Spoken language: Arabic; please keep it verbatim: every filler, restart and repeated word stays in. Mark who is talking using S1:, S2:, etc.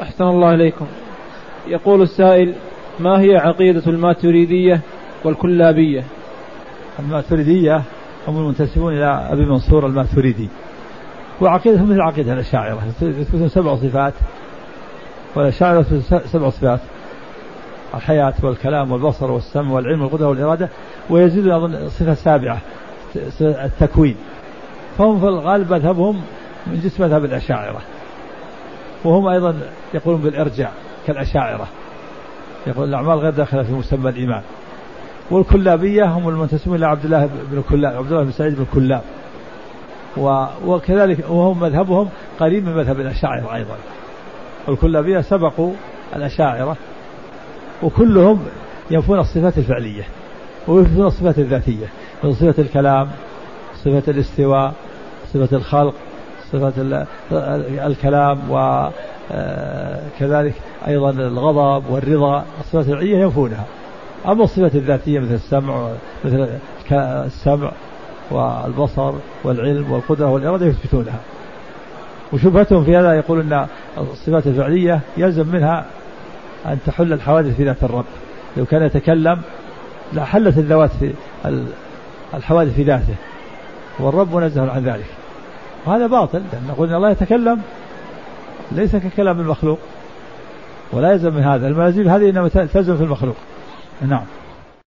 S1: أحسن الله إليكم. يقول السائل: ما هي عقيدة الماتريدية والكلابية؟
S2: الماتريدية هم المنتسبون إلى أبي منصور الماتريدي، وعقيدتهم مثل عقيدة الأشاعرة، يثبتون سبع صفات، والأشاعرة سبع صفات: الحياة والكلام والبصر والسمع والعلم والقدرة والإرادة، ويزيد أظن صفة سابعة التكوين. فهم في الغالب مذهبهم من جنس مذهب الأشاعرة، وهم أيضا يقولون بالإرجاع كالأشاعرة، يقول الأعمال غير داخلة في مسمى الإيمان. والكلابية هم المنتسبون إلى عبد الله بن كلاب، عبد الله بن سعيد بن كلاب، وكذلك وهم مذهبهم قريب من مذهب الأشاعرة أيضا. والكلابية سبقوا الأشاعرة، وكلهم ينفون الصفات الفعلية ويثبتون الصفات الذاتية، من صفة الكلام، صفة الاستواء، صفة الخلق، صفة الكلام، وكذلك أيضا الغضب والرضا. الصفات الفعلية ينفونها. أما الصفات الذاتية مثل السمع مثل السمع والبصر والعلم والقدرة والإرادة يثبتونها. وشبهتهم في هذا يقول أن الصفات الفعلية يلزم منها أن تحل الحوادث في ذات الرب. لو كان يتكلم لحلت الذوات في الحوادث في ذاته، والرب منزه عن ذلك. وهذا باطل، لأن نقول أن الله يتكلم ليس ككلام المخلوق، ولا يلزم من هذا الملازم هذه إنما تلزم في المخلوق. نعم.